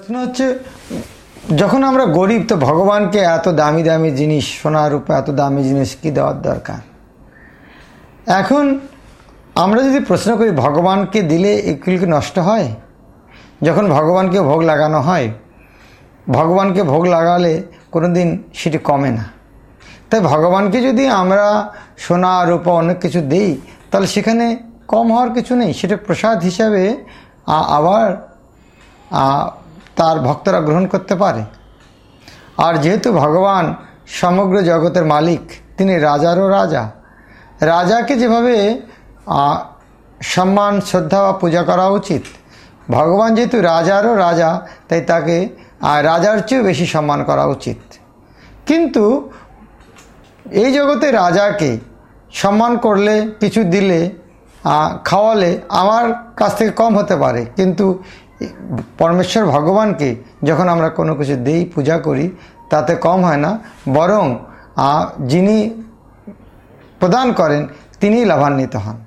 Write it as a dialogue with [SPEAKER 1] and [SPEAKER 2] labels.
[SPEAKER 1] প্রশ্ন হচ্ছে, যখন আমরা গরিব তো ভগবানকে এত দামি দামি জিনিস, সোনা রূপে এত দামি জিনিস কি দেওয়ার দরকার? এখন আমরা যদি প্রশ্ন করি ভগবানকে দিলে এগুলি কি নষ্ট হয়? যখন ভগবানকে ভোগ লাগানো হয়, ভগবানকে ভোগ লাগালে কোনো দিন সেটি কমে না। তাই ভগবানকে যদি আমরা সোনা রূপা অনেক কিছু দিই, তাহলে সেখানে কম হওয়ার কিছু নেই। সেটা প্রসাদ হিসাবে আবার তার ভক্তরা গ্রহণ করতে পারে। আর যেহেতু ভগবান সমগ্র জগতের মালিক, তিনি রাজারও রাজা, রাজাকে যেভাবে সম্মান শ্রদ্ধা বা পূজা করা উচিত, ভগবান যেহেতু রাজারও রাজা, তাই তাকে রাজার চেয়েও বেশি সম্মান করা উচিত। কিন্তু এই জগতে রাজাকে সম্মান করলে, কিছু দিলে, খাওয়ালে আমার কাছ থেকে কম হতে পারে, কিন্তু পরমেশ্বর ভগবানকে যখন আমরা কোনো কিছু দিই, পূজা করি, তাতে কম হয় না, বরং যিনি প্রদান করেন তিনিই লাভান্বিত হন।